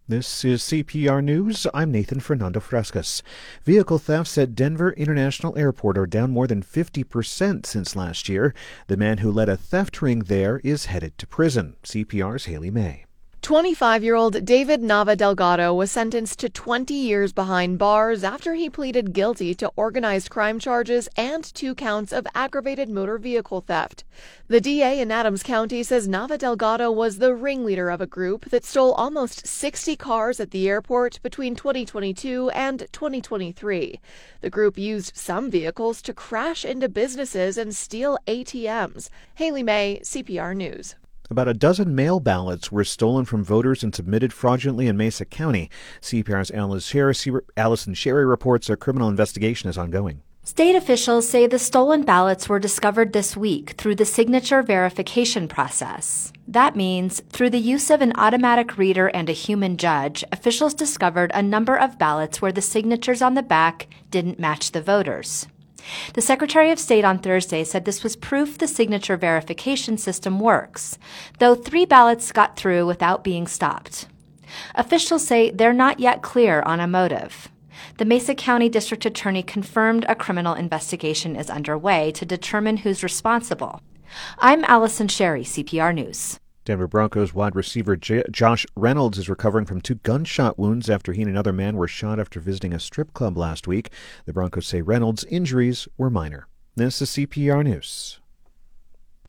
This is CPR News. I'm Nathan Fernando Frescas. Vehicle thefts at Denver International Airport are down more than 50% since last year. The man who led a theft ring there is headed to prison. CPR's Haley May. 25-year-old David Nava Delgado was sentenced to 20 years behind bars after he pleaded guilty to organized crime charges and 2 counts of aggravated motor vehicle theft. The DA in Adams County says Nava Delgado was the ringleader of a group that stole almost 60 cars at the airport between 2022 and 2023. The group used some vehicles to crash into businesses and steal ATMs. Haley May, CPR News. About a dozen mail ballots were stolen from voters and submitted fraudulently in Mesa County. CPR's Allison Sherry reports a criminal investigation is ongoing. State officials say the stolen ballots were discovered this week through the signature verification process. That means, through the use of an automatic reader and a human judge, officials discovered a number of ballots where the signatures on the back didn't match the voters. The Secretary of State on Thursday said this was proof the signature verification system works, though 3 ballots got through without being stopped. Officials say they're not yet clear on a motive. The Mesa County District Attorney confirmed a criminal investigation is underway to determine who's responsible. I'm Allison Sherry, CPR News. Denver Broncos wide receiver Josh Reynolds is recovering from 2 gunshot wounds after he and another man were shot after visiting a strip club last week. The Broncos say Reynolds' injuries were minor. This is CPR News.